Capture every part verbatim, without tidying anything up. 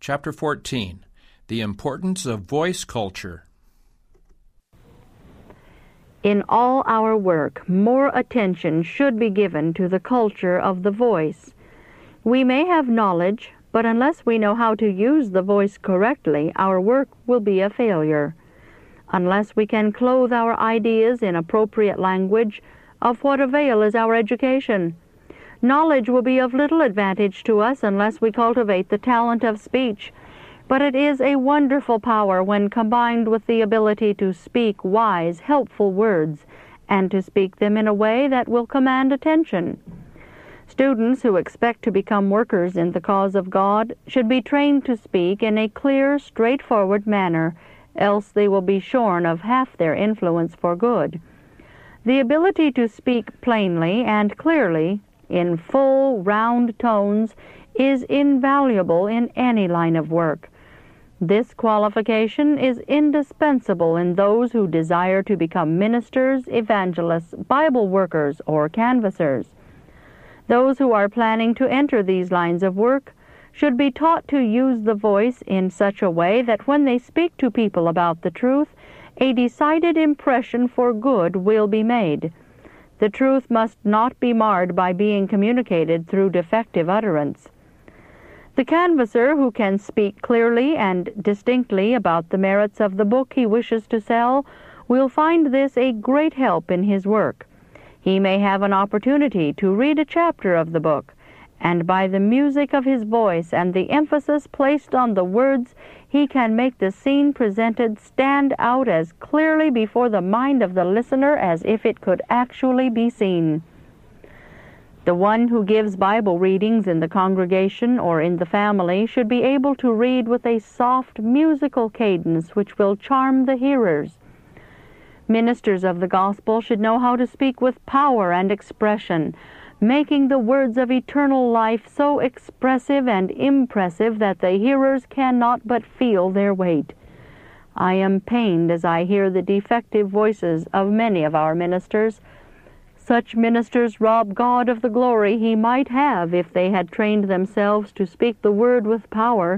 Chapter fourteen. The Importance of Voice Culture. In all our work, more attention should be given to the culture of the voice. We may have knowledge, but unless we know how to use the voice correctly, our work will be a failure. Unless we can clothe our ideas in appropriate language, of what avail is our education? Knowledge will be of little advantage to us unless we cultivate the talent of speech, but it is a wonderful power when combined with the ability to speak wise, helpful words, and to speak them in a way that will command attention. Students who expect to become workers in the cause of God should be trained to speak in a clear, straightforward manner, else they will be shorn of half their influence for good. The ability to speak plainly and clearly, in full, round tones, is invaluable in any line of work. This qualification is indispensable in those who desire to become ministers, evangelists, Bible workers, or canvassers. Those who are planning to enter these lines of work should be taught to use the voice in such a way that when they speak to people about the truth, a decided impression for good will be made. The truth must not be marred by being communicated through defective utterance. The canvasser who can speak clearly and distinctly about the merits of the book he wishes to sell will find this a great help in his work. He may have an opportunity to read a chapter of the book, and by the music of his voice and the emphasis placed on the words, he can make the scene presented stand out as clearly before the mind of the listener as if it could actually be seen. The one who gives Bible readings in the congregation or in the family should be able to read with a soft, musical cadence which will charm the hearers. Ministers of the gospel should know how to speak with power and expression, making the words of eternal life so expressive and impressive that the hearers cannot but feel their weight. I am pained as I hear the defective voices of many of our ministers. Such ministers rob God of the glory he might have if they had trained themselves to speak the word with power.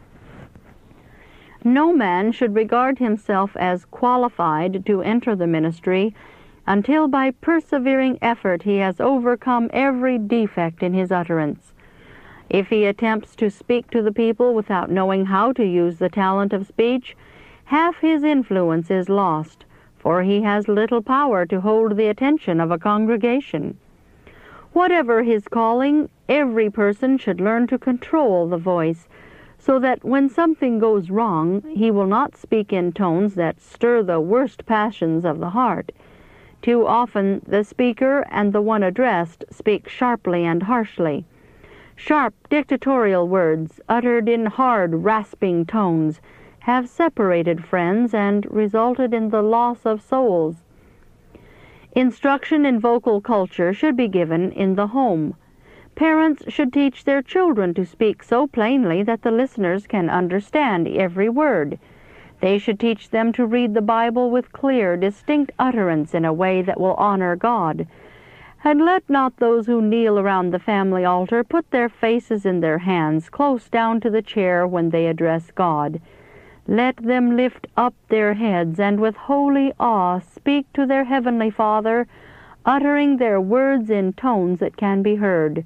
No man should regard himself as qualified to enter the ministry until by persevering effort he has overcome every defect in his utterance. If he attempts to speak to the people without knowing how to use the talent of speech, half his influence is lost, for he has little power to hold the attention of a congregation. Whatever his calling, every person should learn to control the voice, so that when something goes wrong, he will not speak in tones that stir the worst passions of the heart. Too often the speaker and the one addressed speak sharply and harshly. Sharp dictatorial words, uttered in hard, rasping tones, have separated friends and resulted in the loss of souls. Instruction in vocal culture should be given in the home. Parents should teach their children to speak so plainly that the listeners can understand every word. They should teach them to read the Bible with clear, distinct utterance in a way that will honor God. And let not those who kneel around the family altar put their faces in their hands close down to the chair when they address God. Let them lift up their heads and with holy awe speak to their heavenly Father, uttering their words in tones that can be heard.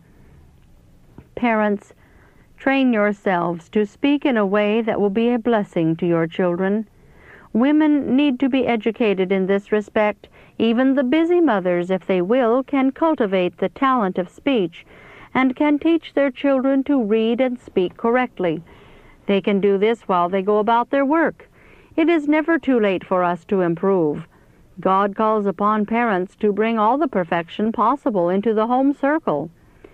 Parents, train yourselves to speak in a way that will be a blessing to your children. Women need to be educated in this respect. Even the busy mothers, if they will, can cultivate the talent of speech and can teach their children to read and speak correctly. They can do this while they go about their work. It is never too late for us to improve. God calls upon parents to bring all the perfection possible into the home circle.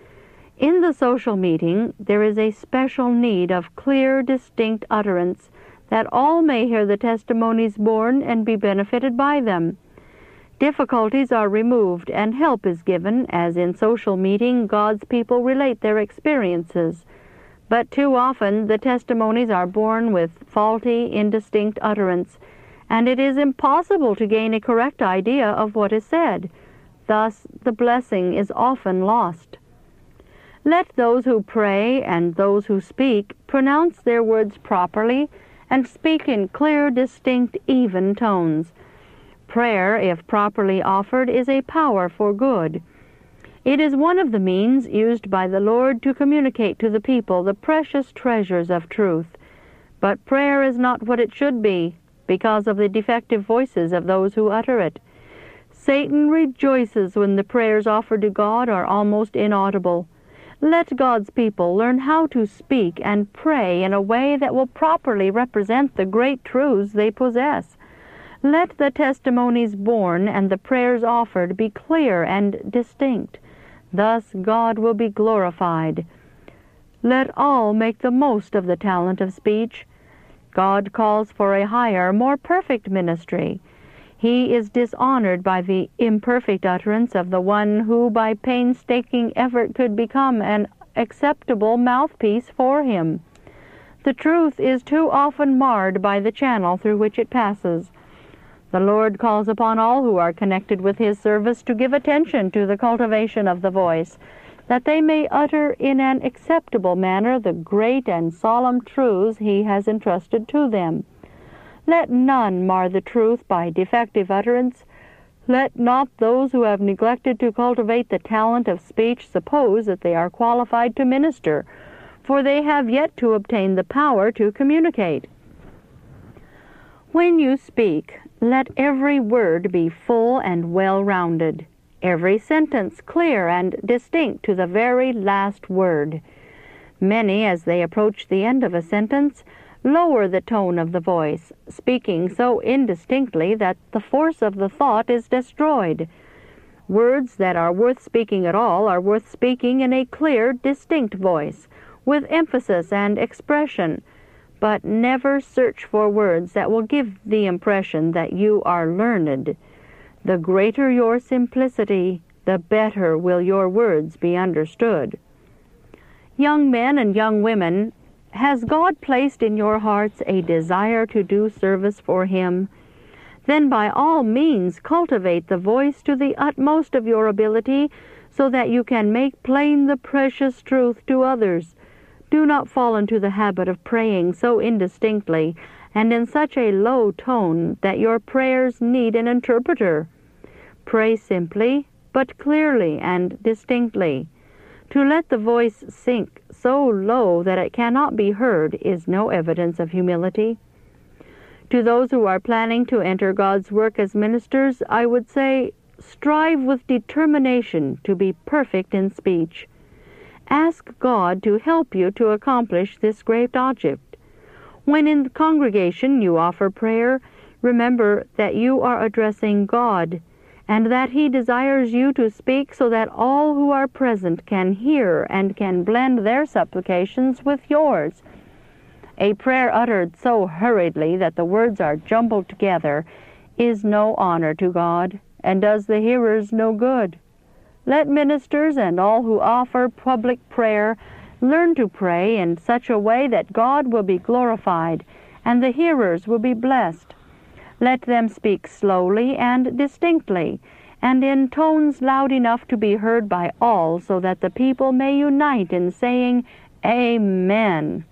In the social meeting, there is a special need of clear, distinct utterance, that all may hear the testimonies borne and be benefited by them. Difficulties are removed and help is given, as in social meeting God's people relate their experiences. But too often the testimonies are borne with faulty, indistinct utterance, and it is impossible to gain a correct idea of what is said. Thus, the blessing is often lost. Let those who pray and those who speak pronounce their words properly and speak in clear, distinct, even tones. Prayer, if properly offered, is a power for good. It is one of the means used by the Lord to communicate to the people the precious treasures of truth. But prayer is not what it should be, because of the defective voices of those who utter it. Satan rejoices when the prayers offered to God are almost inaudible. Let God's people learn how to speak and pray in a way that will properly represent the great truths they possess. Let the testimonies borne and the prayers offered be clear and distinct. Thus God will be glorified. Let all make the most of the talent of speech. God calls for a higher, more perfect ministry. He is dishonored by the imperfect utterance of the one who by painstaking effort could become an acceptable mouthpiece for him. The truth is too often marred by the channel through which it passes. The Lord calls upon all who are connected with His service to give attention to the cultivation of the voice, that they may utter in an acceptable manner the great and solemn truths He has entrusted to them. Let none mar the truth by defective utterance. Let not those who have neglected to cultivate the talent of speech suppose that they are qualified to minister, for they have yet to obtain the power to communicate. When you speak, let every word be full and well-rounded, every sentence clear and distinct to the very last word. Many, as they approach the end of a sentence, lower the tone of the voice, speaking so indistinctly that the force of the thought is destroyed. Words that are worth speaking at all are worth speaking in a clear, distinct voice, with emphasis and expression, but never search for words that will give the impression that you are learned. The greater your simplicity, the better will your words be understood. Young men and young women, has God placed in your hearts a desire to do service for Him? Then by all means cultivate the voice to the utmost of your ability, so that you can make plain the precious truth to others. Do not fall into the habit of praying so indistinctly and in such a low tone that your prayers need an interpreter. Pray simply, but clearly and distinctly. To let the voice sink so low that it cannot be heard is no evidence of humility. To those who are planning to enter God's work as ministers, I would say, strive with determination to be perfect in speech. Ask God to help you to accomplish this great object. When in the congregation you offer prayer, remember that you are addressing God, and that He desires you to speak so that all who are present can hear and can blend their supplications with yours. A prayer uttered so hurriedly that the words are jumbled together is no honor to God, and does the hearers no good. Let ministers and all who offer public prayer learn to pray in such a way that God will be glorified and the hearers will be blessed. Let them speak slowly and distinctly, and in tones loud enough to be heard by all, so that the people may unite in saying, Amen.